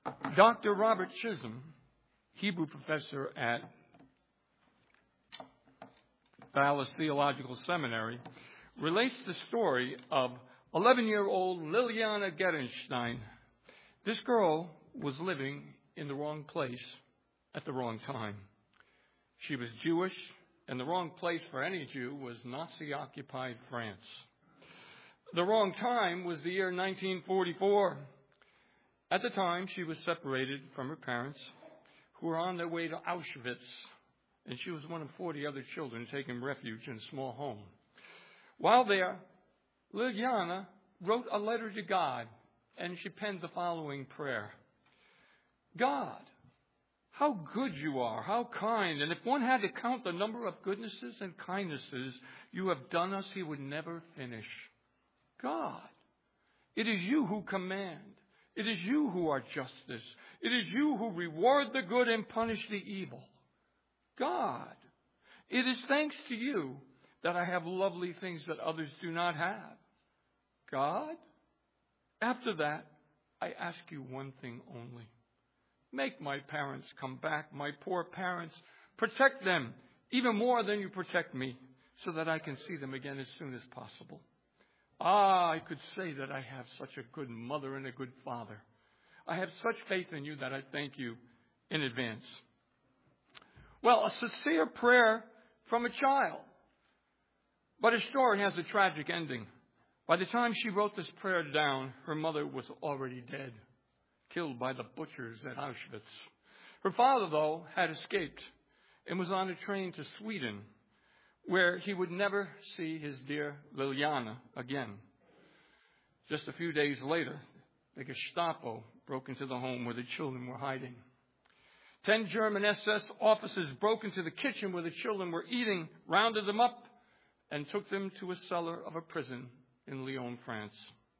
Dr. Robert Chisholm, Hebrew professor at Dallas Theological Seminary, relates the story of 11-year-old Liliana Gerenstein. This girl was living in the wrong place at the wrong time. She was Jewish, and the wrong place for any Jew was Nazi-occupied France. The wrong time was the year 1944. At the time, she was separated from her parents, who were on their way to Auschwitz, and she was one of 40 other children taking refuge in a small home. While there, Liliana wrote a letter to God, and she penned the following prayer. God, how good you are, how kind, and if one had to count the number of goodnesses and kindnesses you have done us, he would never finish. God, it is you who command. It is you who are justice. It is you who reward the good and punish the evil. God, it is thanks to you that I have lovely things that others do not have. God, after that, I ask you one thing only. Make my parents come back, my poor parents. Protect them even more than you protect me, so that I can see them again as soon as possible. I could say that I have such a good mother and a good father. I have such faith in you that I thank you in advance. Well, a sincere prayer from a child. But her story has a tragic ending. By the time she wrote this prayer down, her mother was already dead, killed by the butchers at Auschwitz. Her father, though, had escaped and was on a train to Sweden, where he would never see his dear Liliana again. Just a few days later, the Gestapo broke into the home where the children were hiding. 10 German SS officers broke into the kitchen where the children were eating, rounded them up, and took them to a cellar of a prison in Lyon, France.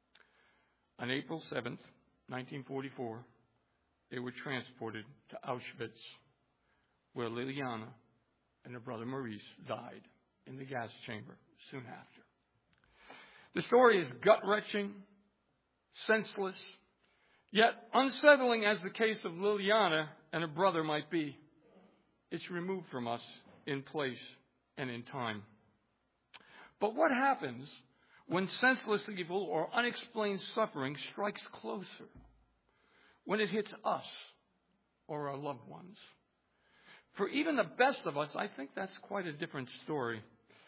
On April 7th, 1944, they were transported to Auschwitz, where Liliana and her brother Maurice died in the gas chamber soon after. The story is gut-wrenching, senseless, yet unsettling as the case of Liliana and her brother might be. It's removed from us in place and in time. But what happens when senseless evil or unexplained suffering strikes closer? When it hits us or our loved ones? For even the best of us, I think that's quite a different story.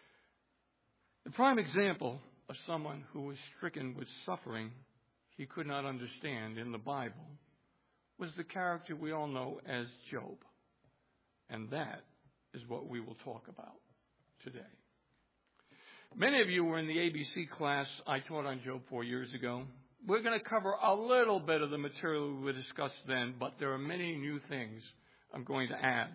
The prime example of someone who was stricken with suffering he could not understand in the Bible was the character we all know as Job. And that is what we will talk about today. Many of you were in the ABC class I taught on Job 4 years ago. We're going to cover a little bit of the material we discussed then, but there are many new things I'm going to add.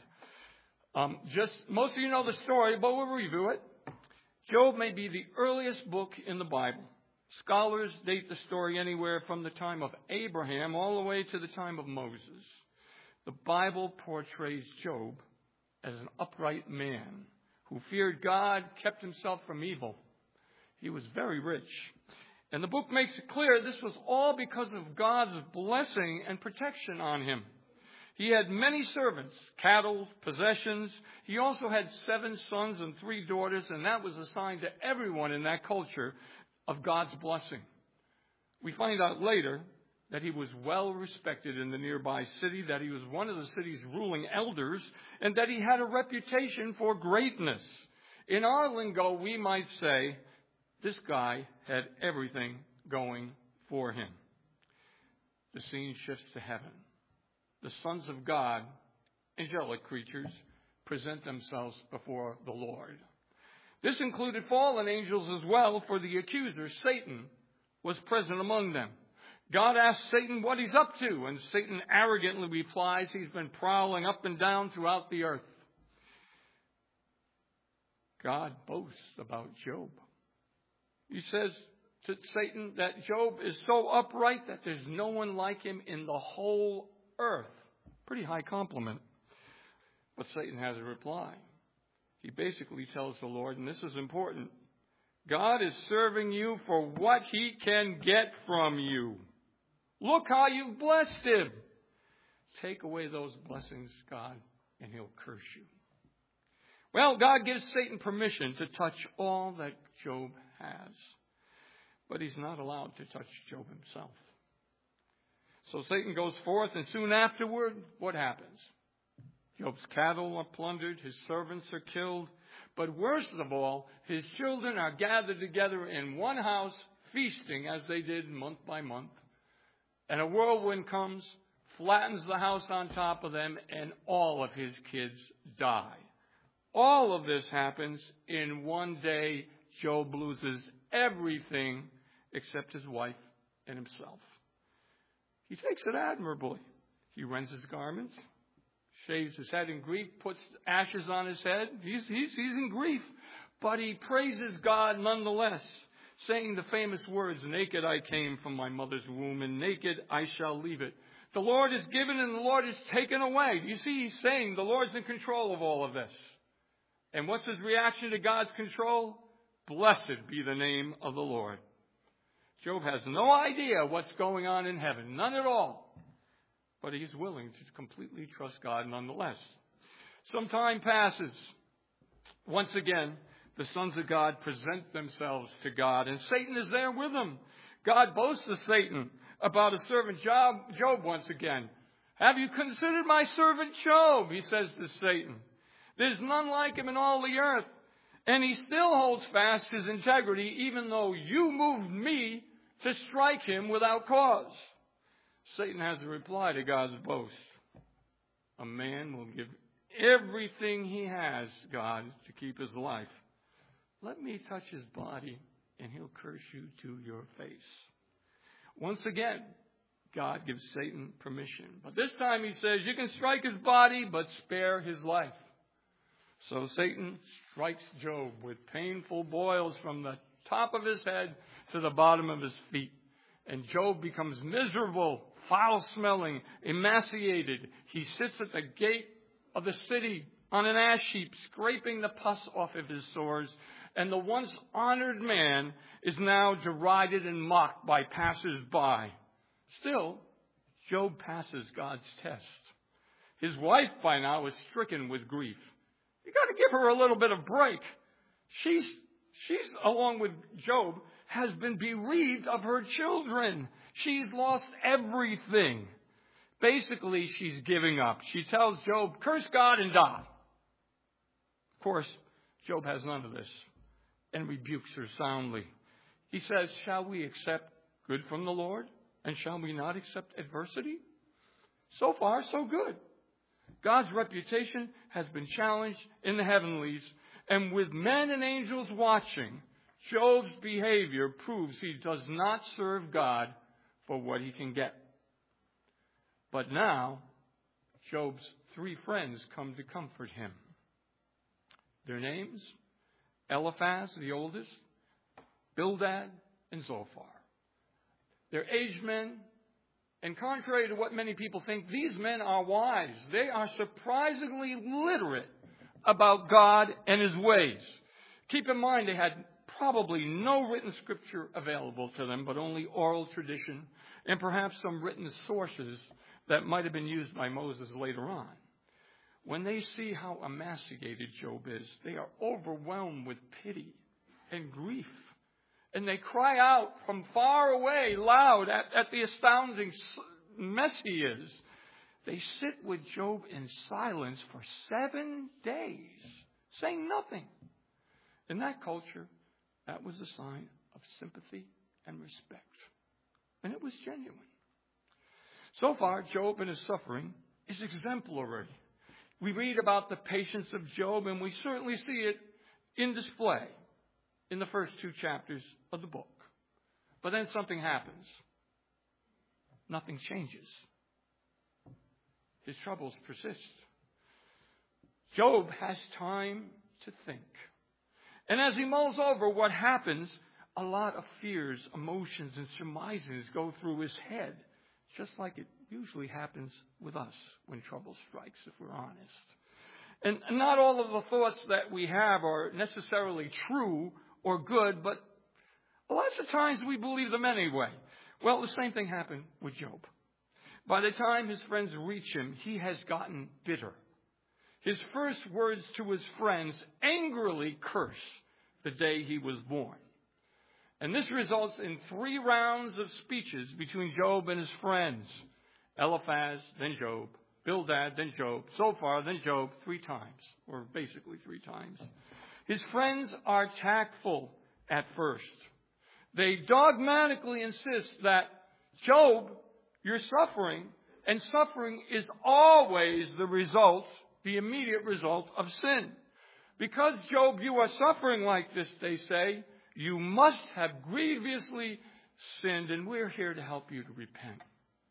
Most of you know the story, but we'll review it. Job may be the earliest book in the Bible. Scholars date the story anywhere from the time of Abraham all the way to the time of Moses. The Bible portrays Job as an upright man who feared God, kept himself from evil. He was very rich. And the book makes it clear this was all because of God's blessing and protection on him. He had many servants, cattle, possessions. He also had 7 sons and 3 daughters, and that was assigned to everyone in that culture of God's blessing. We find out later that he was well respected in the nearby city, that he was one of the city's ruling elders, and that he had a reputation for greatness. In our lingo, we might say, this guy had everything going for him. The scene shifts to heaven. The sons of God, angelic creatures, present themselves before the Lord. This included fallen angels as well, for the accuser, Satan, was present among them. God asks Satan what he's up to, and Satan arrogantly replies he's been prowling up and down throughout the earth. God boasts about Job. He says to Satan that Job is so upright that there's no one like him in the whole earth. Pretty high compliment. But Satan has a reply. He basically tells the Lord, and this is important, God is serving you for what he can get from you. Look how you've blessed him. take away those blessings, God, and he'll curse you. Well, God gives Satan permission to touch all that Job has. But he's not allowed to touch Job himself. So Satan goes forth, and soon afterward, what happens? Job's cattle are plundered, his servants are killed. But worst of all, his children are gathered together in one house, feasting as they did month by month. And a whirlwind comes, flattens the house on top of them, and all of his kids die. All of this happens in one day. Job loses everything except his wife and himself. He takes it admirably. He rends his garments, shaves his head in grief, puts ashes on his head. He's in grief. But he praises God nonetheless, saying the famous words, "Naked I came from my mother's womb, and naked I shall leave it. The Lord is given and the Lord is taken away." You see, he's saying the Lord's in control of all of this. And what's his reaction to God's control? Blessed be the name of the Lord. Job has no idea what's going on in heaven. None at all. But he's willing to completely trust God nonetheless. Some time passes. Once again, the sons of God present themselves to God, and Satan is there with them. God boasts to Satan about his servant Job once again. "Have you considered my servant Job?" he says to Satan. "There's none like him in all the earth. And he still holds fast his integrity, even though you moved me to strike him without cause." Satan has a reply to God's boast. A man will give everything he has, God, to keep his life. Let me touch his body, and he'll curse you to your face. Once again, God gives Satan permission. But this time he says, you can strike his body, but spare his life. So Satan strikes Job with painful boils from the top of his head to the bottom of his feet. And Job becomes miserable, foul-smelling, emaciated. He sits at the gate of the city on an ash heap, scraping the pus off of his sores. And the once honored man is now derided and mocked by passers-by. Still, Job passes God's test. His wife by now is stricken with grief. You got to give her a little bit of break. She's along with Job, has been bereaved of her children. She's lost everything. Basically, she's giving up. She tells Job, "Curse God and die." Of course, Job has none of this and rebukes her soundly. He says, "Shall we accept good from the Lord? And shall we not accept adversity?" So far, so good. God's reputation has been challenged in the heavenlies, and with men and angels watching, Job's behavior proves he does not serve God for what he can get. But now, Job's 3 friends come to comfort him. Their names, Eliphaz, the oldest, Bildad, and Zophar. They're aged men. And contrary to what many people think, these men are wise. They are surprisingly literate about God and his ways. Keep in mind, they had probably no written scripture available to them, but only oral tradition and perhaps some written sources that might have been used by Moses later on. When they see how emaciated Job is, they are overwhelmed with pity and grief. And they cry out from far away, loud, at the astounding mess he is. They sit with Job in silence for 7 days, saying nothing. In that culture, that was a sign of sympathy and respect. And it was genuine. So far, Job and his suffering is exemplary. We read about the patience of Job, and we certainly see it in display in the first 2 chapters of the book. But then something happens. Nothing changes. His troubles persist. Job has time to think. And as he mulls over what happens, a lot of fears, emotions, and surmises go through his head, just like it usually happens with us when trouble strikes, if we're honest. And not all of the thoughts that we have are necessarily true or good, but lots of times we believe them anyway. Well, the same thing happened with Job. By the time his friends reach him, he has gotten bitter. His first words to his friends angrily curse the day he was born. And this results in 3 rounds of speeches between Job and his friends. Eliphaz, then Job. Bildad, then Job. Zophar, then Job, 3 times. Or basically 3 times. His friends are tactful at first. They dogmatically insist that, Job, you're suffering, and suffering is always the immediate result of sin. Because, Job, you are suffering like this, they say, you must have grievously sinned, and we're here to help you to repent.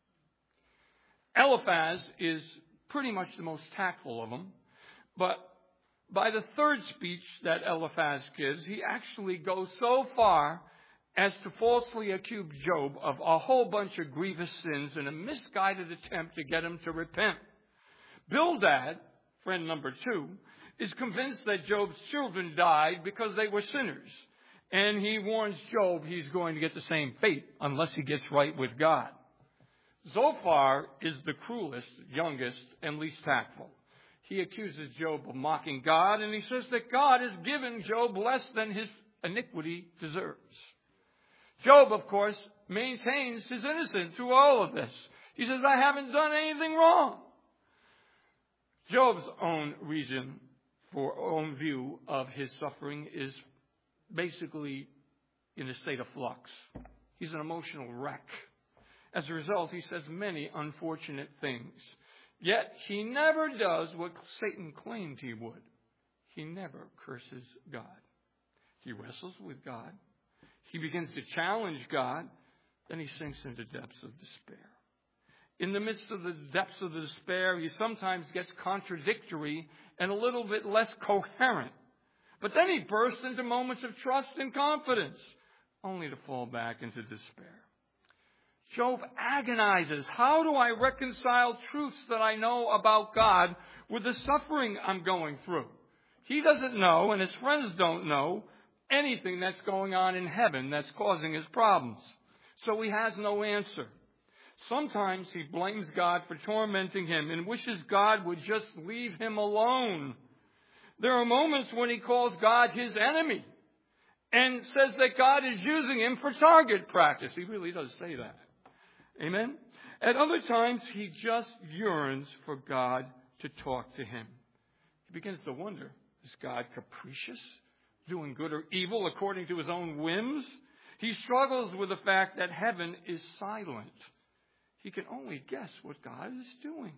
Eliphaz is pretty much the most tactful of them, but by the 3rd speech that Eliphaz gives, he actually goes so far as to falsely accuse Job of a whole bunch of grievous sins in a misguided attempt to get him to repent. Bildad, friend number 2, is convinced that Job's children died because they were sinners. And he warns Job he's going to get the same fate unless he gets right with God. Zophar is the cruelest, youngest, and least tactful. He accuses Job of mocking God, and he says that God has given Job less than his iniquity deserves. Job, of course, maintains his innocence through all of this. He says, I haven't done anything wrong. Job's own view of his suffering is basically in a state of flux. He's an emotional wreck. As a result, he says many unfortunate things. Yet he never does what Satan claimed he would. He never curses God. He wrestles with God. He begins to challenge God. Then he sinks into depths of despair. In the midst of the depths of the despair, he sometimes gets contradictory and a little bit less coherent. But then he bursts into moments of trust and confidence, only to fall back into despair. Job agonizes. How do I reconcile truths that I know about God with the suffering I'm going through? He doesn't know, and his friends don't know, anything that's going on in heaven that's causing his problems. So he has no answer. Sometimes he blames God for tormenting him and wishes God would just leave him alone. There are moments when he calls God his enemy and says that God is using him for target practice. He really does say that. Amen? At other times, he just yearns for God to talk to him. He begins to wonder, is God capricious, doing good or evil according to his own whims? He struggles with the fact that heaven is silent. He can only guess what God is doing.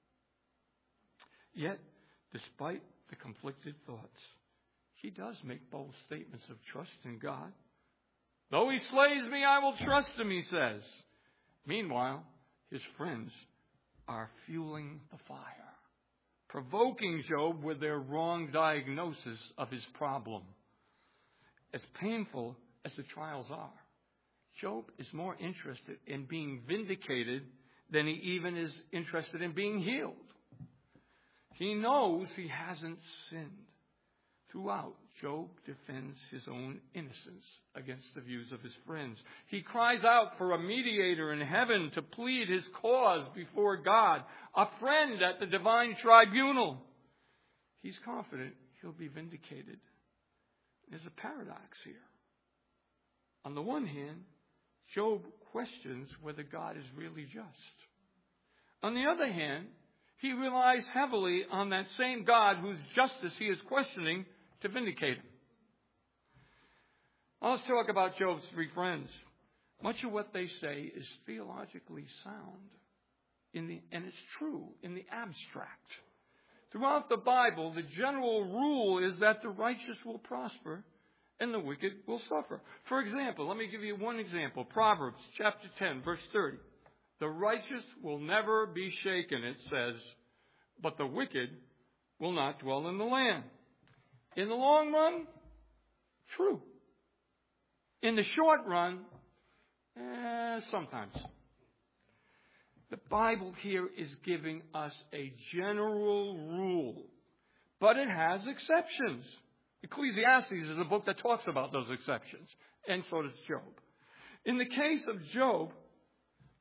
Yet, despite the conflicted thoughts, he does make bold statements of trust in God. Though he slays me, I will trust him, he says. Meanwhile, his friends are fueling the fire, provoking Job with their wrong diagnosis of his problem. As painful as the trials are, Job is more interested in being vindicated than he even is interested in being healed. He knows he hasn't sinned. Throughout, Job defends his own innocence against the views of his friends. He cries out for a mediator in heaven to plead his cause before God, a friend at the divine tribunal. He's confident he'll be vindicated. There's a paradox here. On the one hand, Job questions whether God is really just. On the other hand, he relies heavily on that same God whose justice he is questioning to vindicate him. Now let's talk about Job's 3 friends. Much of what they say is theologically sound, and it's true in the abstract. Throughout the Bible, the general rule is that the righteous will prosper and the wicked will suffer. For example, let me give you one example. Proverbs chapter 10, verse 30. The righteous will never be shaken, it says, but the wicked will not dwell in the land. In the long run, true. In the short run, sometimes. The Bible here is giving us a general rule, but it has exceptions. Ecclesiastes is a book that talks about those exceptions, and so does Job. In the case of Job,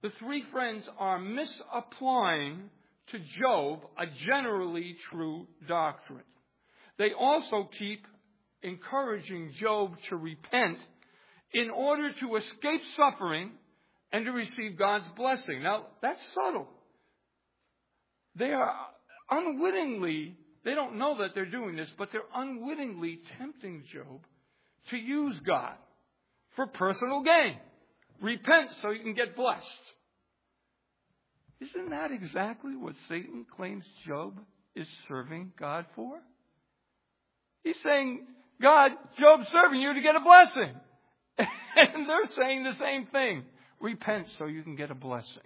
the three friends are misapplying to Job a generally true doctrine. They also keep encouraging Job to repent in order to escape suffering and to receive God's blessing. Now, that's subtle. They are unwittingly, they don't know that they're doing this, but they're unwittingly tempting Job to use God for personal gain. Repent so you can get blessed. Isn't that exactly what Satan claims Job is serving God for? He's saying, God, Job's serving you to get a blessing. And they're saying the same thing. Repent so you can get a blessing.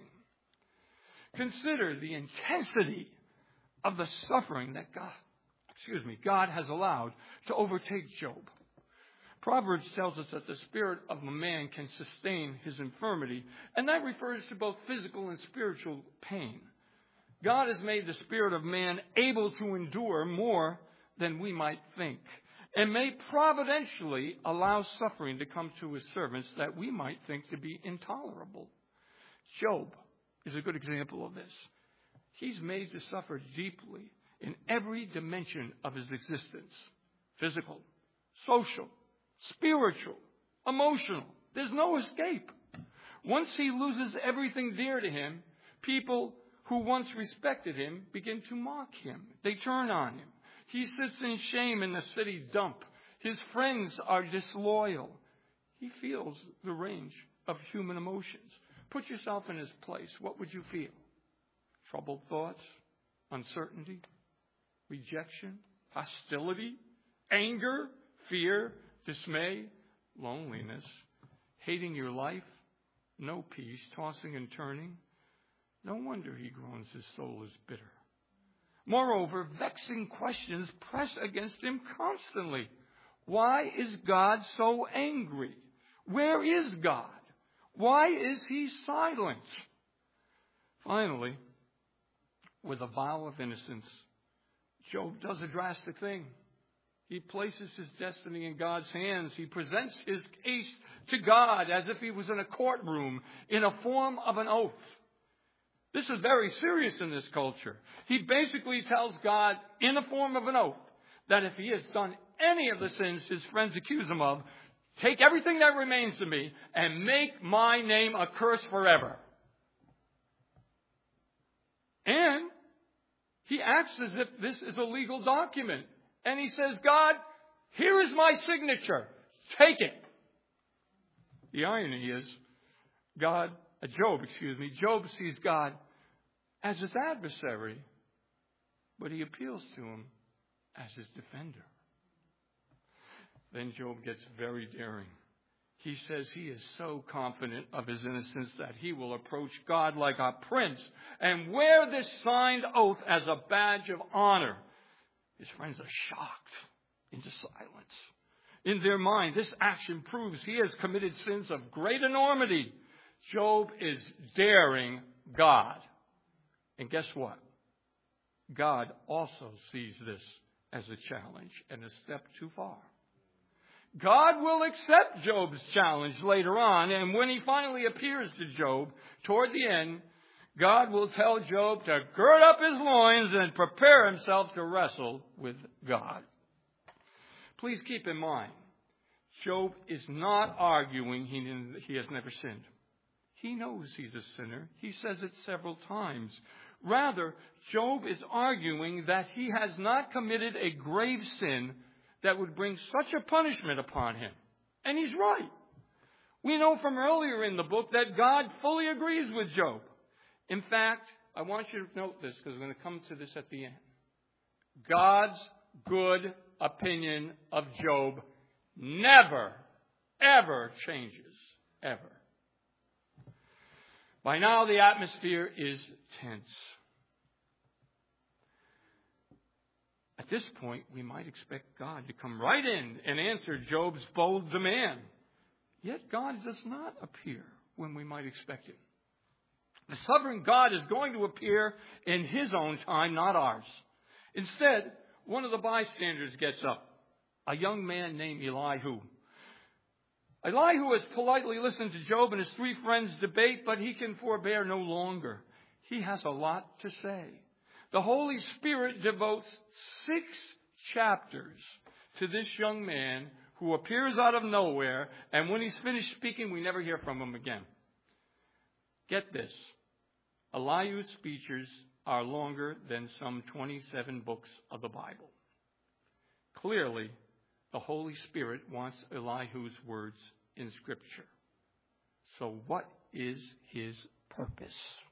Consider the intensity of the suffering that God has allowed to overtake Job. Proverbs tells us that the spirit of a man can sustain his infirmity, and that refers to both physical and spiritual pain. God has made the spirit of man able to endure more than we might think, and may providentially allow suffering to come to his servants that we might think to be intolerable. Job is a good example of this. He's made to suffer deeply in every dimension of his existence. Physical, social, spiritual, emotional. There's no escape. Once he loses everything dear to him, people who once respected him begin to mock him. They turn on him. He sits in shame in the city dump. His friends are disloyal. He feels the range of human emotions. Put yourself in his place. What would you feel? Troubled thoughts, uncertainty, rejection, hostility, anger, fear, dismay, loneliness, hating your life, no peace, tossing and turning. No wonder he groans his soul is bitter. Moreover, vexing questions press against him constantly. Why is God so angry? Where is God? Why is he silent? Finally, with a vow of innocence, Job does a drastic thing. He places his destiny in God's hands. He presents his case to God as if he was in a courtroom in a form of an oath. This is very serious in this culture. He basically tells God in the form of an oath that if he has done any of the sins his friends accuse him of, take everything that remains to me and make my name a curse forever. And he acts as if this is a legal document. And he says, God, here is my signature. Take it. The irony is, Job sees God as his adversary, but he appeals to him as his defender. Then Job gets very daring. He says he is so confident of his innocence that he will approach God like a prince and wear this signed oath as a badge of honor. His friends are shocked into silence. In their mind, this action proves he has committed sins of great enormity. Job is daring God. And guess what? God also sees this as a challenge and a step too far. God will accept Job's challenge later on, and when he finally appears to Job toward the end, God will tell Job to gird up his loins and prepare himself to wrestle with God. Please keep in mind, Job is not arguing he has never sinned. He knows he's a sinner. He says it several times. Rather, Job is arguing that he has not committed a grave sin that would bring such a punishment upon him. And he's right. We know from earlier in the book that God fully agrees with Job. In fact, I want you to note this because we're going to come to this at the end. God's good opinion of Job never, ever changes. Ever. By now, the atmosphere is tense. At this point, we might expect God to come right in and answer Job's bold demand. Yet God does not appear when we might expect it. The sovereign God is going to appear in his own time, not ours. Instead, one of the bystanders gets up, a young man named Elihu. Elihu has politely listened to Job and his three friends debate, but he can forbear no longer. He has a lot to say. The Holy Spirit devotes 6 chapters to this young man who appears out of nowhere, and when he's finished speaking, we never hear from him again. Get this. Elihu's speeches are longer than some 27 books of the Bible. Clearly, the Holy Spirit wants Elihu's words in Scripture. So what is his purpose?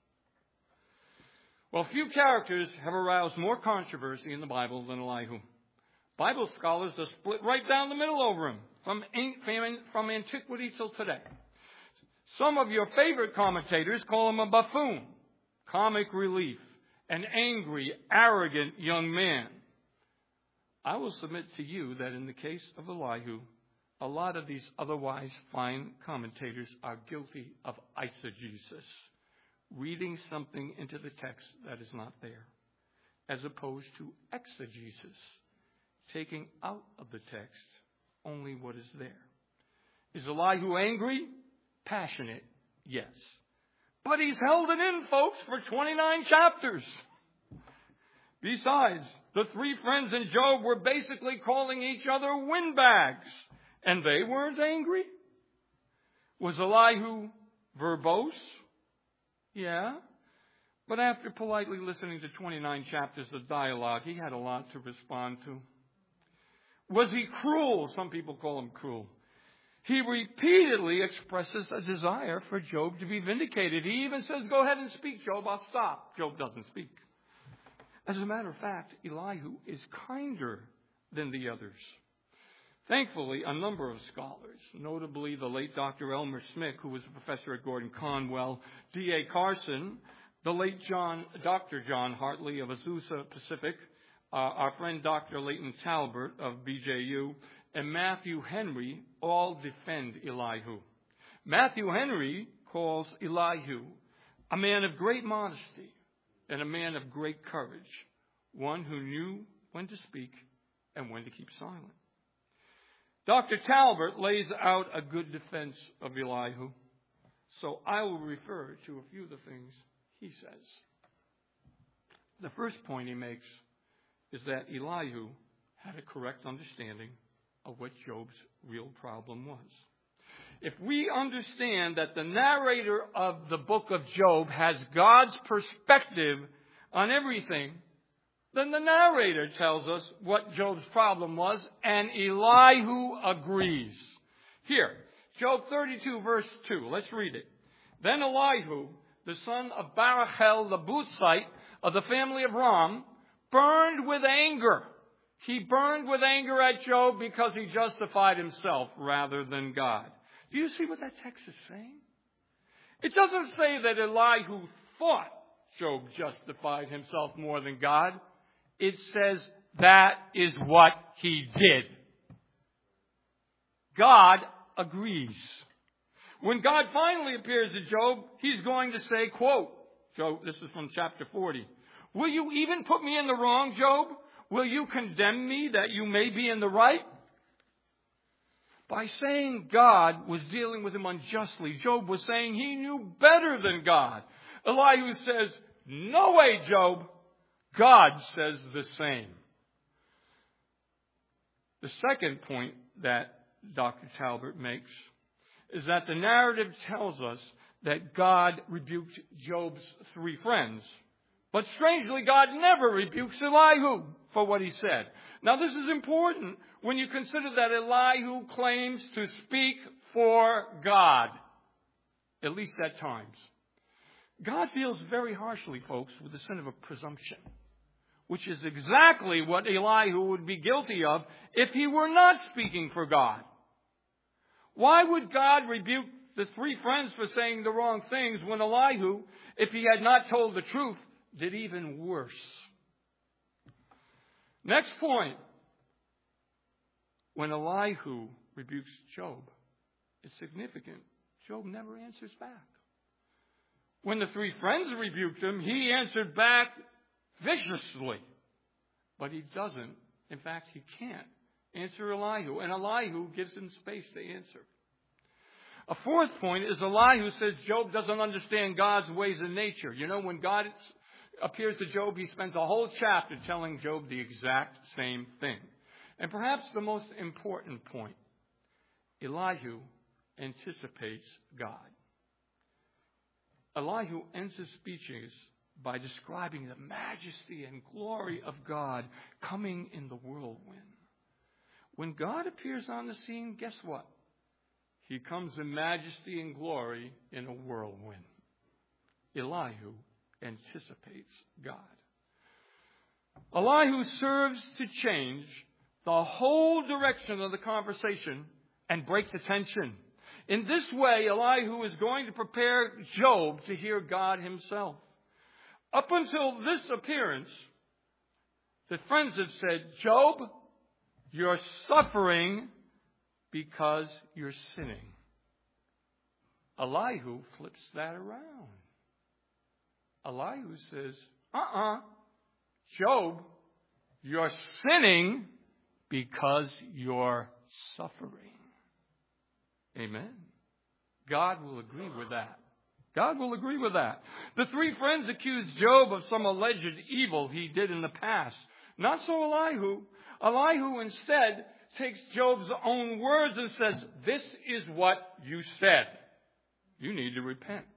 Well, few characters have aroused more controversy in the Bible than Elihu. Bible scholars are split right down the middle over him, from antiquity till today. Some of your favorite commentators call him a buffoon, comic relief, an angry, arrogant young man. I will submit to you that in the case of Elihu, a lot of these otherwise fine commentators are guilty of eisegesis, reading something into the text that is not there, as opposed to exegesis, taking out of the text only what is there. Is Elihu angry? Passionate? Yes. But he's held it in, folks, for 29 chapters. Besides, the three friends in Job were basically calling each other windbags, and they weren't angry. Was Elihu verbose? Yeah. But after politely listening to 29 chapters of dialogue, he had a lot to respond to. Was he cruel? Some people call him cruel. He repeatedly expresses a desire for Job to be vindicated. He even says, go ahead and speak, Job. I'll stop. Job doesn't speak. As a matter of fact, Elihu is kinder than the others. Thankfully, a number of scholars, notably the late Dr. Elmer Smick, who was a professor at Gordon Conwell, D.A. Carson, the late Dr. John Hartley of Azusa Pacific, our friend Dr. Leighton Talbert of BJU, and Matthew Henry all defend Elihu. Matthew Henry calls Elihu a man of great modesty and a man of great courage, one who knew when to speak and when to keep silent. Dr. Talbert lays out a good defense of Elihu, so I will refer to a few of the things he says. The first point he makes is that Elihu had a correct understanding of what Job's real problem was. If we understand that the narrator of the book of Job has God's perspective on everything, then the narrator tells us what Job's problem was, and Elihu agrees. Here, Job 32, verse 2. Let's read it. Then Elihu, the son of Barachel the Buzite of the family of Ram, burned with anger. He burned with anger at Job because he justified himself rather than God. Do you see what that text is saying? It doesn't say that Elihu thought Job justified himself more than God. It says that is what he did. God agrees. When God finally appears to Job, he's going to say, quote, Job, this is from chapter 40, will you even put me in the wrong, Job? Will you condemn me that you may be in the right? By saying God was dealing with him unjustly, Job was saying he knew better than God. Elihu says, no way, Job. God says the same. The second point that Dr. Talbert makes is that the narrative tells us that God rebuked Job's three friends. But strangely, God never rebukes Elihu for what he said. Now, this is important when you consider that Elihu claims to speak for God, at least at times. God deals very harshly, folks, with the sin of a presumption, which is exactly what Elihu would be guilty of if he were not speaking for God. Why would God rebuke the three friends for saying the wrong things when Elihu, if he had not told the truth, did even worse? Next point. When Elihu rebukes Job, it's significant. Job never answers back. When the three friends rebuked him, he answered back viciously. But he doesn't. In fact, he can't answer Elihu. And Elihu gives him space to answer. A fourth point is Elihu says Job doesn't understand God's ways and nature. You know, when God appears to Job, he spends a whole chapter telling Job the exact same thing. And perhaps the most important point, Elihu anticipates God. Elihu ends his speeches by describing the majesty and glory of God coming in the whirlwind. When God appears on the scene, guess what? He comes in majesty and glory in a whirlwind. Elihu anticipates God. Elihu serves to change the whole direction of the conversation and break the tension. In this way, Elihu is going to prepare Job to hear God himself. Up until this appearance, the friends have said, Job, you're suffering because you're sinning. Elihu flips that around. Elihu says, Job, you're sinning because you're suffering. Amen. God will agree with that. God will agree with that. The three friends accused Job of some alleged evil he did in the past. Not so Elihu. Elihu instead takes Job's own words and says, this is what you said. You need to repent.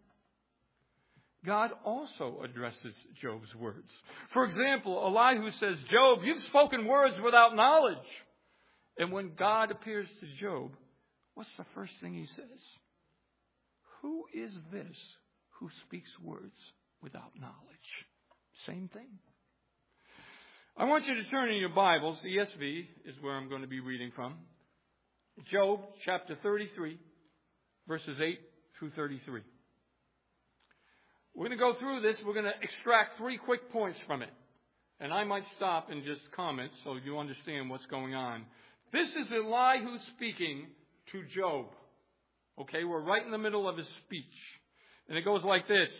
God also addresses Job's words. For example, Elihu says, Job, you've spoken words without knowledge. And when God appears to Job, what's the first thing he says? Who is this who speaks words without knowledge? Same thing. I want you to turn in your Bibles. The ESV is where I'm going to be reading from. Job chapter 33, verses 8 through 33. We're going to go through this. We're going to extract 3 quick points from it. And I might stop and just comment so you understand what's going on. This is Elihu speaking to Job. Okay, we're right in the middle of his speech. And it goes like this.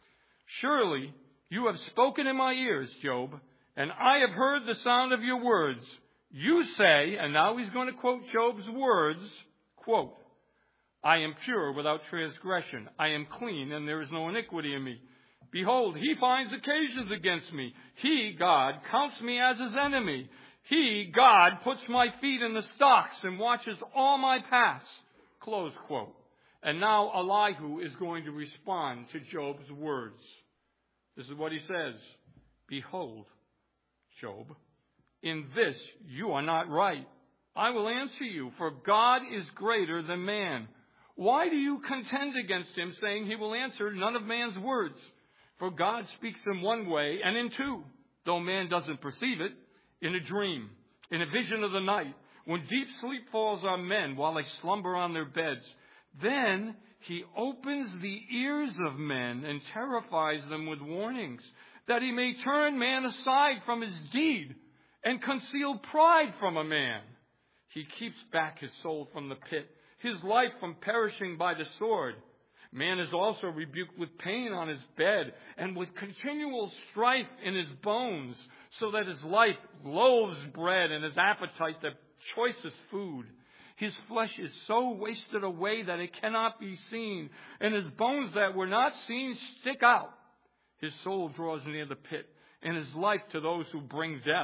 Surely you have spoken in my ears, Job, and I have heard the sound of your words. You say, and now he's going to quote Job's words, quote, I am pure without transgression. I am clean, and there is no iniquity in me. Behold, he finds occasions against me. He, God, counts me as his enemy. He, God, puts my feet in the stocks and watches all my paths. Close quote. And now Elihu is going to respond to Job's words. This is what he says. Behold, Job, in this you are not right. I will answer you, for God is greater than man. Why do you contend against him, saying he will answer none of man's words? For God speaks in one way and in two, though man doesn't perceive it, in a dream, in a vision of the night, when deep sleep falls on men while they slumber on their beds. Then he opens the ears of men and terrifies them with warnings, that he may turn man aside from his deed and conceal pride from a man. He keeps back his soul from the pit, his life from perishing by the sword. Man is also rebuked with pain on his bed and with continual strife in his bones, so that his life loathes bread and his appetite the choicest food. His flesh is so wasted away that it cannot be seen, and his bones that were not seen stick out. His soul draws near the pit, and his life to those who bring death.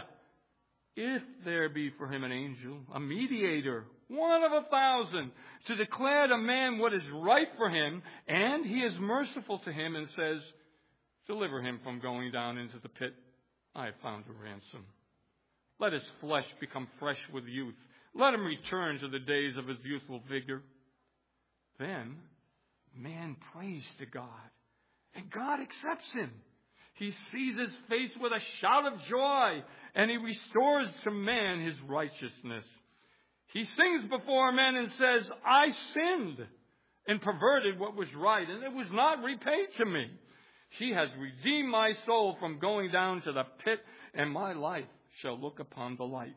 If there be for him an angel, a mediator, 1 of 1,000, to declare to man what is right for him, and he is merciful to him and says, deliver him from going down into the pit. I have found a ransom. Let his flesh become fresh with youth. Let him return to the days of his youthful vigor. Then man prays to God, and God accepts him. He sees his face with a shout of joy, and he restores to man his righteousness. He sings before men and says, I sinned and perverted what was right, and it was not repaid to me. He has redeemed my soul from going down to the pit, and my life shall look upon the light.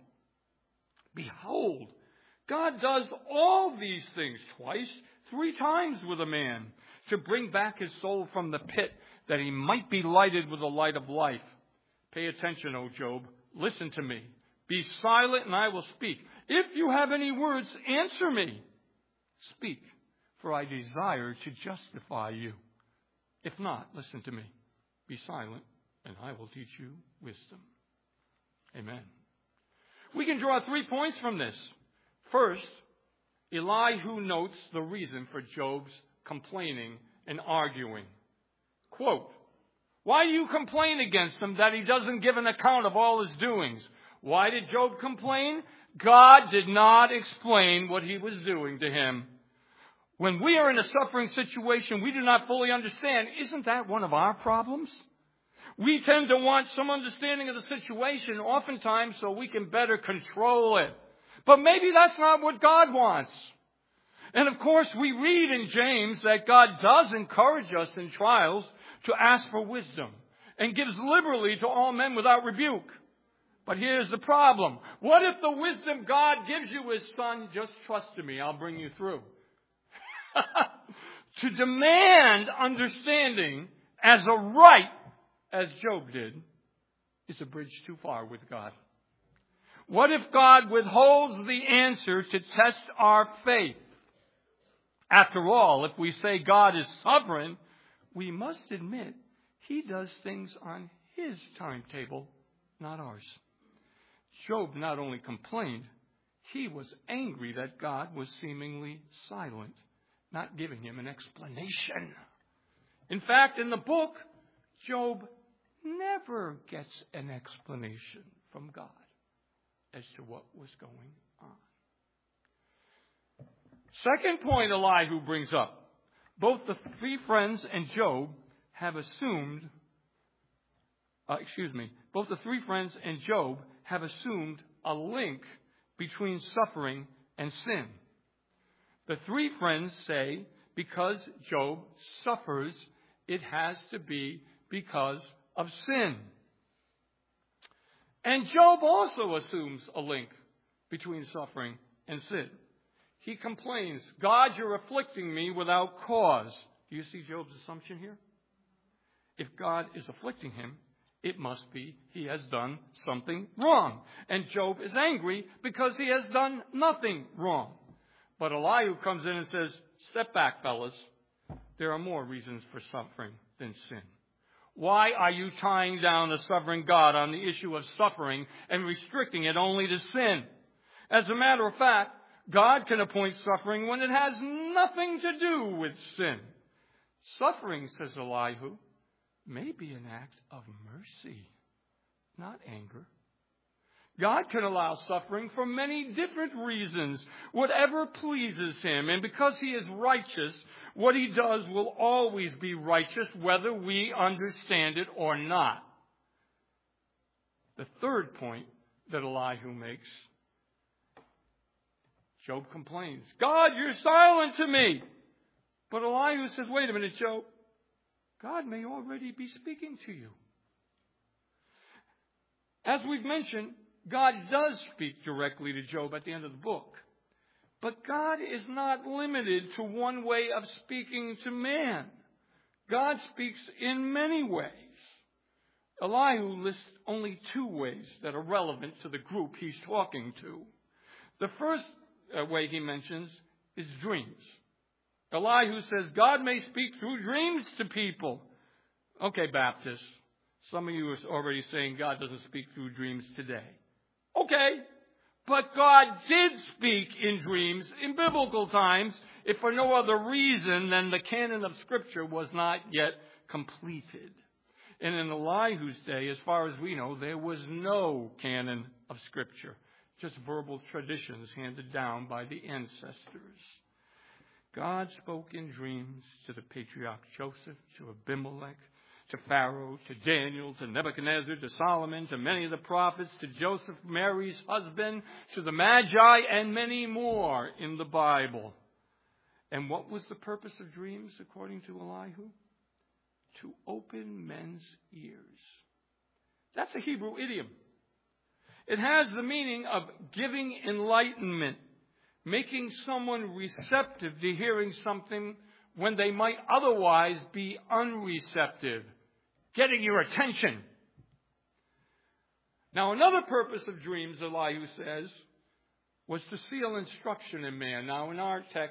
Behold, God does all these things twice, 3 times with a man, to bring back his soul from the pit, that he might be lighted with the light of life. Pay attention, O Job. Listen to me. Be silent, and I will speak. If you have any words, answer me. Speak, for I desire to justify you. If not, listen to me. Be silent, and I will teach you wisdom. Amen. We can draw 3 points from this. First, Elihu notes the reason for Job's complaining and arguing. Quote, why do you complain against him that he doesn't give an account of all his doings? Why did Job complain? God did not explain what he was doing to him. When we are in a suffering situation we do not fully understand, isn't that one of our problems? We tend to want some understanding of the situation, oftentimes so we can better control it. But maybe that's not what God wants. And of course, we read in James that God does encourage us in trials to ask for wisdom and gives liberally to all men without rebuke. But here's the problem. What if the wisdom God gives you is, son, just trust in me, I'll bring you through? To demand understanding as a right, as Job did, is a bridge too far with God. What if God withholds the answer to test our faith? After all, if we say God is sovereign, we must admit he does things on his timetable, not ours. Job not only complained, he was angry that God was seemingly silent, not giving him an explanation. In fact, in the book, Job never gets an explanation from God as to what was going on. Second point Elihu brings up. Both the 3 friends and Job have assumed, both the 3 friends and Job have assumed a link between suffering and sin. The 3 friends say because Job suffers, it has to be because of sin. And Job also assumes a link between suffering and sin. He complains, God, you're afflicting me without cause. Do you see Job's assumption here? If God is afflicting him, it must be he has done something wrong. And Job is angry because he has done nothing wrong. But Elihu comes in and says, step back, fellas. There are more reasons for suffering than sin. Why are you tying down a sovereign God on the issue of suffering and restricting it only to sin? As a matter of fact, God can appoint suffering when it has nothing to do with sin. Suffering, says Elihu, may be an act of mercy, not anger. God can allow suffering for many different reasons, whatever pleases him. And because he is righteous, what he does will always be righteous, whether we understand it or not. The third point that Elihu makes, Job complains, God, you're silent to me. But Elihu says, wait a minute, Job. God may already be speaking to you. As we've mentioned, God does speak directly to Job at the end of the book. But God is not limited to one way of speaking to man. God speaks in many ways. Elihu lists only 2 ways that are relevant to the group he's talking to. The first way he mentions is dreams. Elihu says God may speak through dreams to people. Okay, Baptists, some of you are already saying God doesn't speak through dreams today. Okay, but God did speak in dreams in biblical times, if for no other reason than the canon of Scripture was not yet completed. And in Elihu's day, as far as we know, there was no canon of Scripture, just verbal traditions handed down by the ancestors. God spoke in dreams to the patriarch Joseph, to Abimelech, to Pharaoh, to Daniel, to Nebuchadnezzar, to Solomon, to many of the prophets, to Joseph, Mary's husband, to the Magi, and many more in the Bible. And what was the purpose of dreams, according to Elihu? To open men's ears. That's a Hebrew idiom. It has the meaning of giving enlightenment, making someone receptive to hearing something when they might otherwise be unreceptive, getting your attention. Now, another purpose of dreams, Elihu says, was to seal instruction in man. Now, in our text,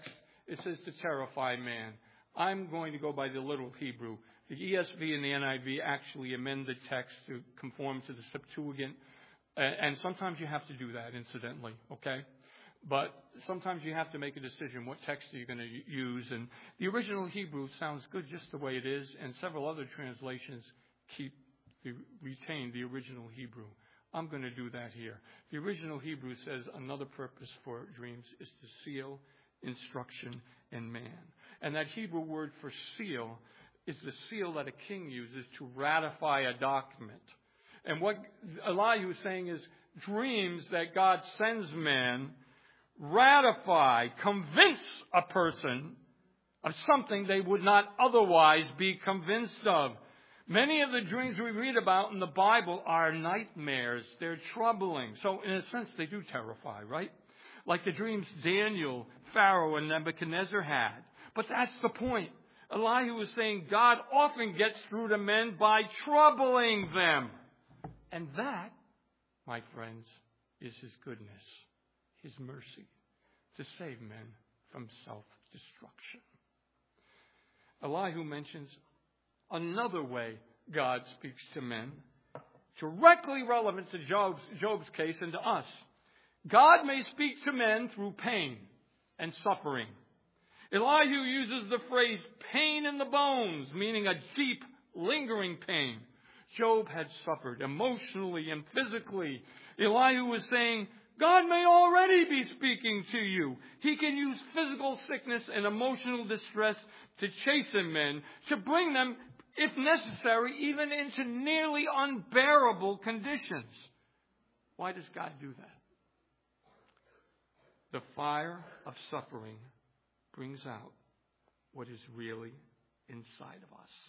it says to terrify man. I'm going to go by the literal Hebrew. The ESV and the NIV actually amend the text to conform to the Septuagint. And sometimes you have to do that, incidentally, okay? But sometimes you have to make a decision. What text are you going to use? And the original Hebrew sounds good just the way it is, and several other translations retain the original Hebrew. I'm going to do that here. The original Hebrew says another purpose for dreams is to seal instruction in man. And that Hebrew word for seal is the seal that a king uses to ratify a document. And what Elihu is saying is dreams that God sends men ratify, convince a person of something they would not otherwise be convinced of. Many of the dreams we read about in the Bible are nightmares. They're troubling. So in a sense, they do terrify, right? Like the dreams Daniel, Pharaoh, and Nebuchadnezzar had. But that's the point. Elihu was saying God often gets through to men by troubling them. And that, my friends, is His goodness, His mercy, to save men from self-destruction. Elihu mentions another way God speaks to men, directly relevant to Job's case and to us. God may speak to men through pain and suffering. Elihu uses the phrase pain in the bones, meaning a deep, lingering pain. Job had suffered emotionally and physically. Elihu was saying, God may already be speaking to you. He can use physical sickness and emotional distress to chasten men, to bring them, if necessary, even into nearly unbearable conditions. Why does God do that? The fire of suffering brings out what is really inside of us.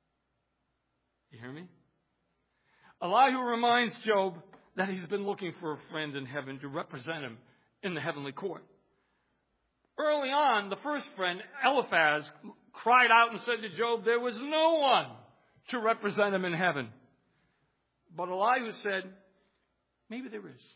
You hear me? Elihu reminds Job that he's been looking for a friend in heaven to represent him in the heavenly court. Early on, the first friend, Eliphaz, cried out and said to Job, there was no one to represent him in heaven. But Elihu said, maybe there is.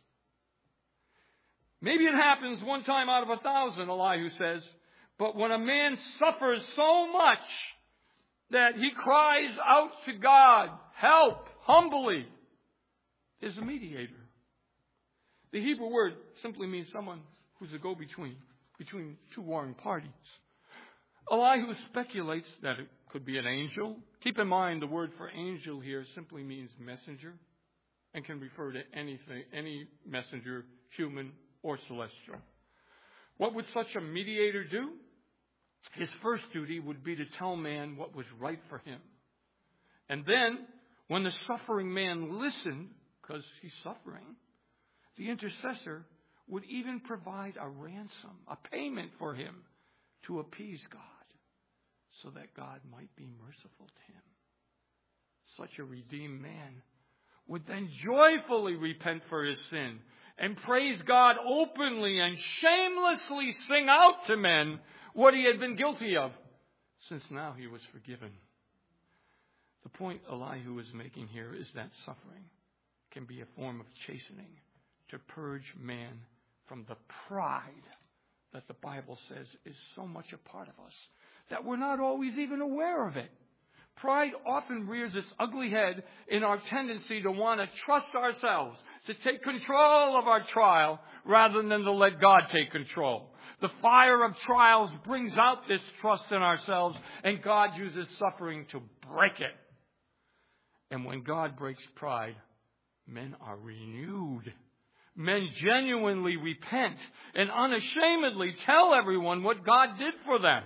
Maybe it happens one time out of 1,000, Elihu says. But when a man suffers so much that he cries out to God, help, humbly, is a mediator. The Hebrew word simply means someone who's a go-between, between two warring parties. Elihu speculates that it could be an angel. Keep in mind the word for angel here simply means messenger and can refer to anything, any messenger, human or celestial. What would such a mediator do? His first duty would be to tell man what was right for him. And then, when the suffering man listened, because he's suffering, the intercessor would even provide a ransom, a payment for him to appease God, so that God might be merciful to him. Such a redeemed man would then joyfully repent for his sin and praise God openly and shamelessly sing out to men what he had been guilty of, since now he was forgiven. The point Elihu is making here is that suffering can be a form of chastening to purge man from the pride that the Bible says is so much a part of us that we're not always even aware of it. Pride often rears its ugly head in our tendency to want to trust ourselves, to take control of our trial rather than to let God take control. The fire of trials brings out this trust in ourselves, and God uses suffering to break it. And when God breaks pride, men are renewed. Men genuinely repent and unashamedly tell everyone what God did for them.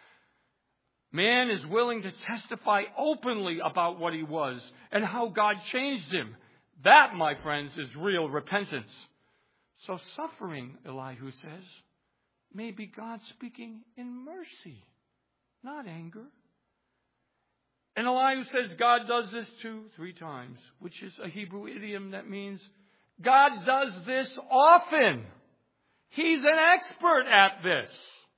Man is willing to testify openly about what he was and how God changed him. That, my friends, is real repentance. So suffering, Elihu says, may be God speaking in mercy, not anger. And Elihu says God does this 3 times, which is a Hebrew idiom that means God does this often. He's an expert at this.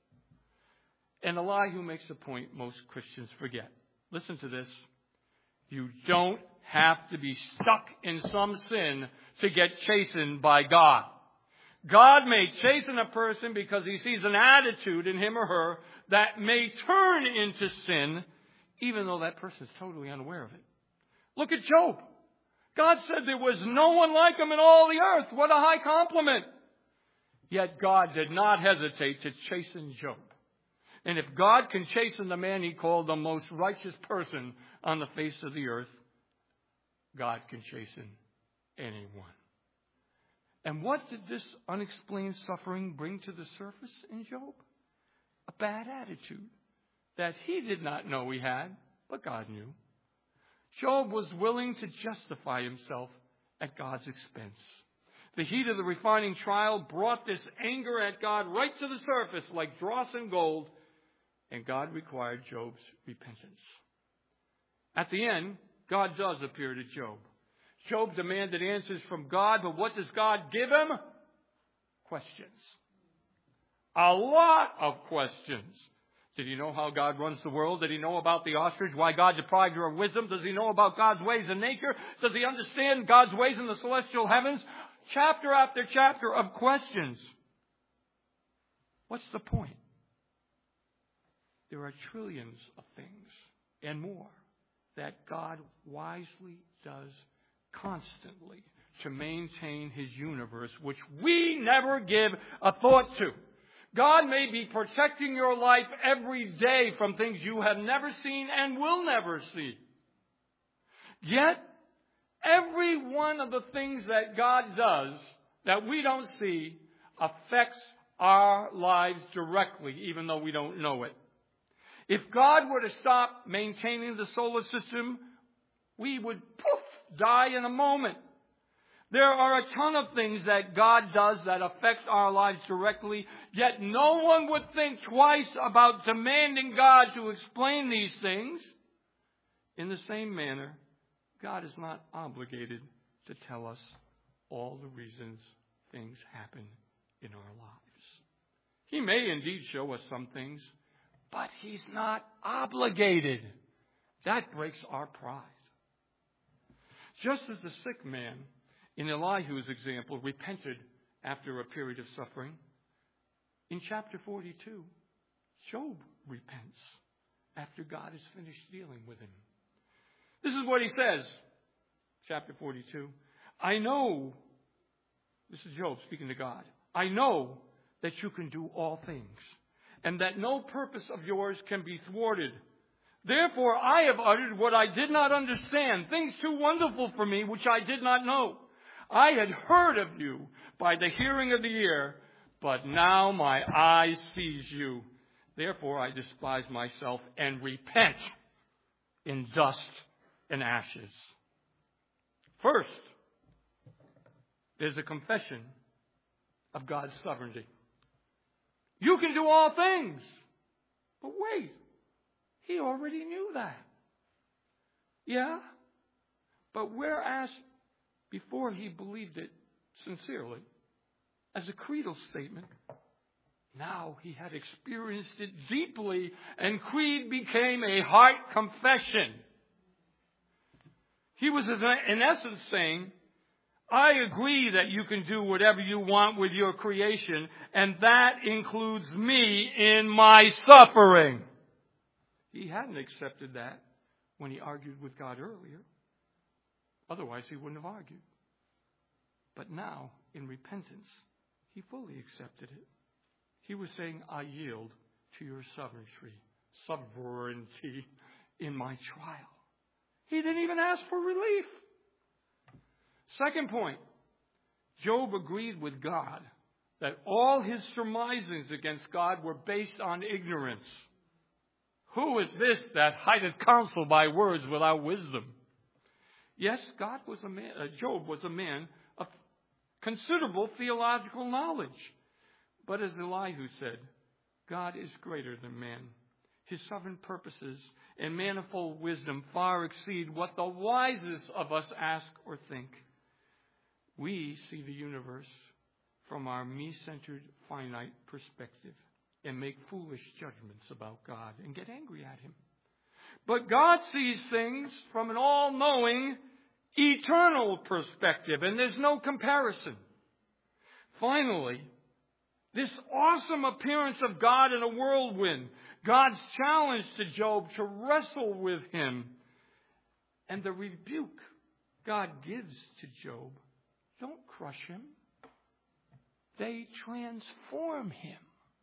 And Elihu makes a point most Christians forget. Listen to this. You don't have to be stuck in some sin to get chastened by God. God may chasten a person because he sees an attitude in him or her that may turn into sin, even though that person is totally unaware of it. Look at Job. God said there was no one like him in all the earth. What a high compliment. Yet God did not hesitate to chasten Job. And if God can chasten the man he called the most righteous person on the face of the earth, God can chasten anyone. And what did this unexplained suffering bring to the surface in Job? A bad attitude that he did not know he had, but God knew. Job was willing to justify himself at God's expense. The heat of the refining trial brought this anger at God right to the surface like dross and gold, and God required Job's repentance. At the end, God does appear to Job. Job demanded answers from God, but what does God give him? Questions. A lot of questions. Did he know how God runs the world? Did he know about the ostrich? Why God deprived her of wisdom? Does he know about God's ways in nature? Does he understand God's ways in the celestial heavens? Chapter after chapter of questions. What's the point? There are trillions of things and more that God wisely does constantly to maintain his universe, which we never give a thought to. God may be protecting your life every day from things you have never seen and will never see. Yet, every one of the things that God does that we don't see affects our lives directly, even though we don't know it. If God were to stop maintaining the solar system, we would die in a moment. There are a ton of things that God does that affect our lives directly, yet no one would think twice about demanding God to explain these things. In the same manner, God is not obligated to tell us all the reasons things happen in our lives. He may indeed show us some things, but he's not obligated. That breaks our pride. Just as the sick man in Elihu's example repented after a period of suffering, in chapter 42, Job repents after God has finished dealing with him. This is what he says, chapter 42. I know, this is Job speaking to God, I know that you can do all things, and that no purpose of yours can be thwarted. Therefore, I have uttered what I did not understand, things too wonderful for me, which I did not know. I had heard of you by the hearing of the ear, but now my eye sees you. Therefore, I despise myself and repent in dust and ashes. First, there's a confession of God's sovereignty. You can do all things. But wait, he already knew that. Yeah? But whereas before he believed it sincerely, as a creedal statement, now he had experienced it deeply, and creed became a heart confession. He was in essence saying, I agree that you can do whatever you want with your creation, and that includes me in my suffering. He hadn't accepted that when he argued with God earlier. Otherwise, he wouldn't have argued. But now, in repentance, he fully accepted it. He was saying, I yield to your sovereignty in my trial. He didn't even ask for relief. Second point, Job agreed with God that all his surmisings against God were based on ignorance. Who is this that hideth counsel by words without wisdom? Yes, Job was a man of considerable theological knowledge. But as Elihu said, God is greater than man. His sovereign purposes and manifold wisdom far exceed what the wisest of us ask or think. We see the universe from our me-centered, finite perspective and make foolish judgments about God and get angry at him. But God sees things from an all-knowing, eternal perspective, and there's no comparison. Finally, this awesome appearance of God in a whirlwind, God's challenge to Job to wrestle with him, and the rebuke God gives to Job. Don't crush him. They transform him.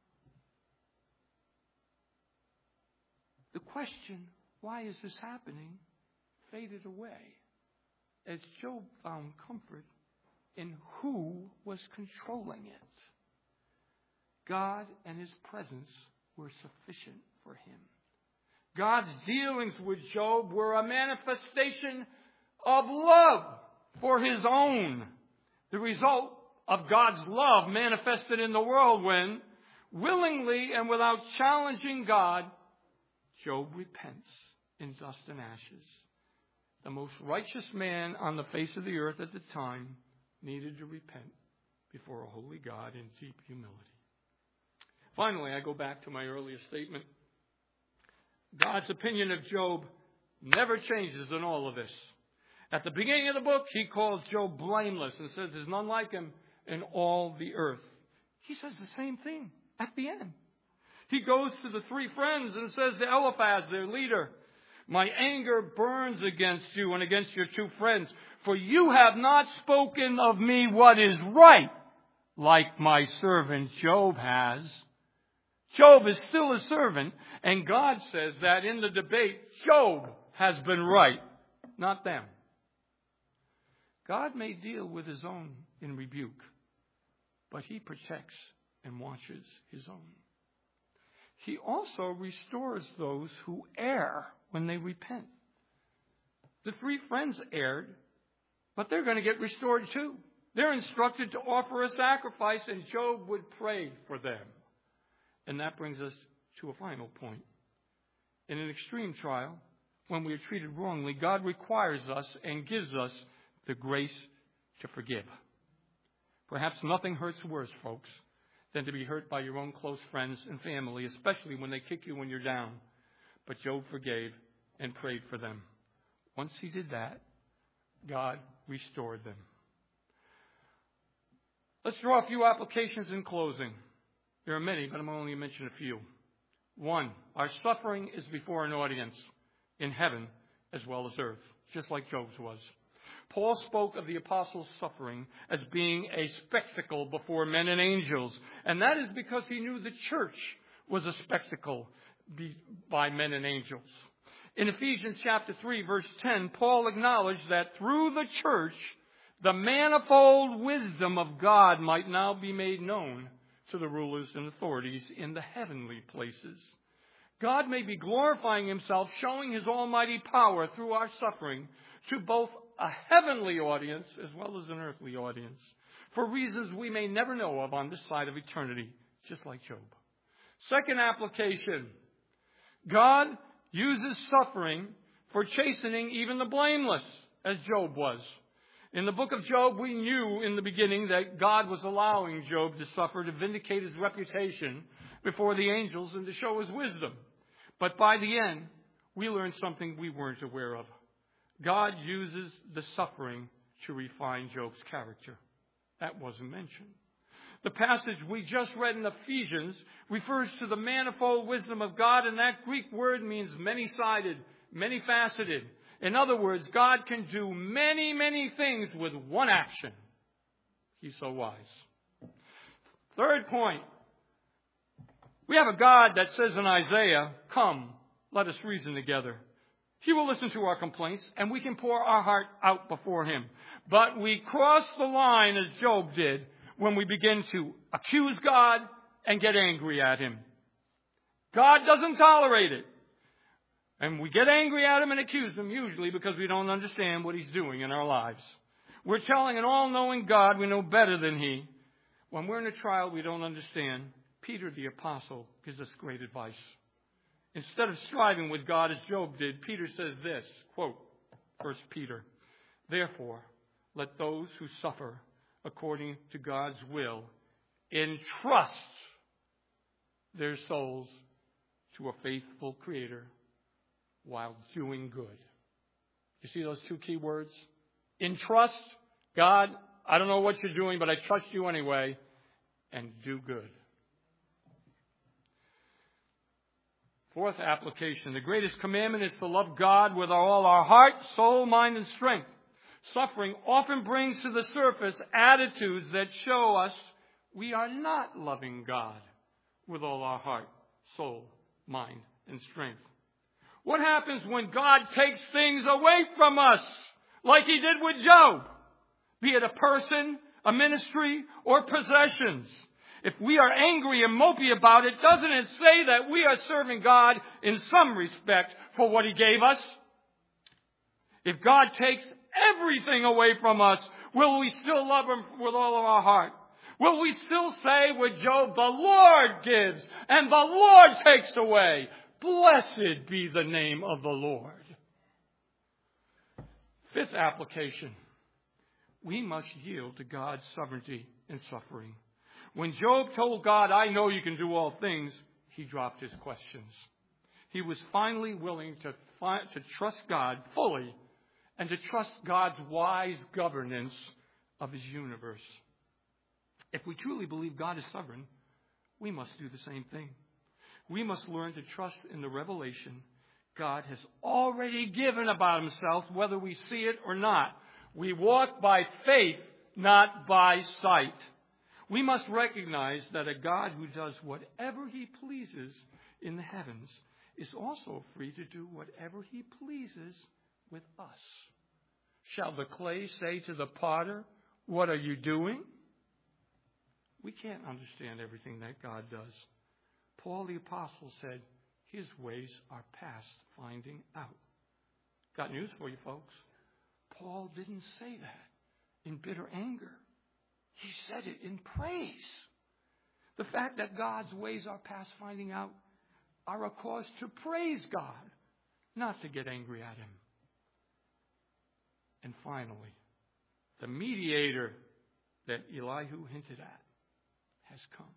The question, why is this happening, faded away as Job found comfort in who was controlling it. God and his presence were sufficient for him. God's dealings with Job were a manifestation of love for his own. The result of God's love manifested in the whirlwind, willingly and without challenging God, Job repents in dust and ashes. The most righteous man on the face of the earth at the time needed to repent before a holy God in deep humility. Finally, I go back to my earlier statement. God's opinion of Job never changes in all of this. At the beginning of the book, he calls Job blameless and says there's none like him in all the earth. He says the same thing at the end. He goes to the three friends and says to Eliphaz, their leader, my anger burns against you and against your two friends, for you have not spoken of me what is right, like my servant Job has. Job is still a servant, and God says that in the debate, Job has been right, not them. God may deal with his own in rebuke, but he protects and watches his own. He also restores those who err when they repent. The three friends erred, but they're going to get restored too. They're instructed to offer a sacrifice, and Job would pray for them. And that brings us to a final point. In an extreme trial, when we are treated wrongly, God requires us and gives us the grace to forgive. Perhaps nothing hurts worse, folks, than to be hurt by your own close friends and family, especially when they kick you when you're down. But Job forgave and prayed for them. Once he did that, God restored them. Let's draw a few applications in closing. There are many, but I'm only going to mention a few. 1, our suffering is before an audience in heaven as well as earth, just like Job's was. Paul spoke of the apostles' suffering as being a spectacle before men and angels, and that is because he knew the church was a spectacle by men and angels. In Ephesians chapter 3, verse 10, Paul acknowledged that through the church, the manifold wisdom of God might now be made known to the rulers and authorities in the heavenly places. God may be glorifying himself, showing his almighty power through our suffering to both a heavenly audience as well as an earthly audience, for reasons we may never know of on this side of eternity, just like Job. Second application, God uses suffering for chastening even the blameless, as Job was. In the book of Job, we knew in the beginning that God was allowing Job to suffer to vindicate his reputation before the angels and to show his wisdom. But by the end, we learned something we weren't aware of. God uses the suffering to refine Job's character. That wasn't mentioned. The passage we just read in Ephesians refers to the manifold wisdom of God, and that Greek word means many-sided, many-faceted. In other words, God can do many, many things with one action. He's so wise. Third point. We have a God that says in Isaiah, come, let us reason together. He will listen to our complaints, and we can pour our heart out before him. But we cross the line, as Job did, when we begin to accuse God and get angry at him. God doesn't tolerate it. And we get angry at him and accuse him, usually because we don't understand what he's doing in our lives. We're telling an all-knowing God we know better than he. When we're in a trial we don't understand, Peter the apostle gives us great advice. Instead of striving with God as Job did, Peter says this, quote, 1 Peter, therefore, let those who suffer according to God's will entrust their souls to a faithful Creator while doing good. You see those two key words? Entrust God I don't know what you're doing, but I trust you anyway, and do good. Fourth application, the greatest commandment is to love God with all our heart, soul, mind, and strength. Suffering often brings to the surface attitudes that show us we are not loving God with all our heart, soul, mind, and strength. What happens when God takes things away from us, like He did with Job? Be it a person, a ministry, or possessions. If we are angry and mopey about it, doesn't it say that we are serving God in some respect for what He gave us? If God takes everything away from us, will we still love Him with all of our heart? Will we still say with Job, the Lord gives and the Lord takes away? Blessed be the name of the Lord. Fifth application. We must yield to God's sovereignty in suffering. When Job told God, I know you can do all things, he dropped his questions. He was finally willing to trust God fully and to trust God's wise governance of His universe. If we truly believe God is sovereign, we must do the same thing. We must learn to trust in the revelation God has already given about Himself, whether we see it or not. We walk by faith, not by sight. We must recognize that a God who does whatever He pleases in the heavens is also free to do whatever He pleases with us. Shall the clay say to the potter, what are you doing? We can't understand everything that God does. Paul the Apostle said, His ways are past finding out. Got news for you, folks. Paul didn't say that in bitter anger. He said it in praise. The fact that God's ways are past finding out are a cause to praise God, not to get angry at Him. And finally, the mediator that Elihu hinted at has come.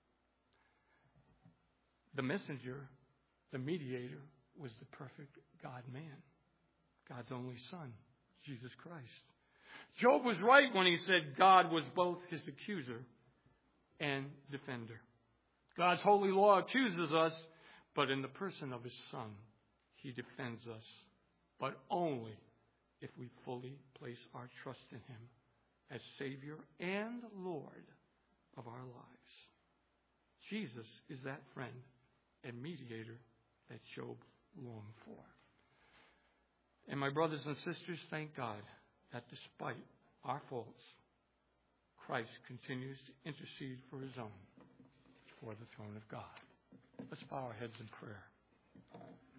The messenger, the mediator, was the perfect God-man, God's only Son, Jesus Christ. Job was right when he said God was both his accuser and defender. God's holy law accuses us, but in the person of His Son, He defends us, but only if we fully place our trust in Him as Savior and Lord of our lives. Jesus is that friend and mediator that Job longed for. And my brothers and sisters, thank God that despite our faults, Christ continues to intercede for His own before the throne of God. Let's bow our heads in prayer.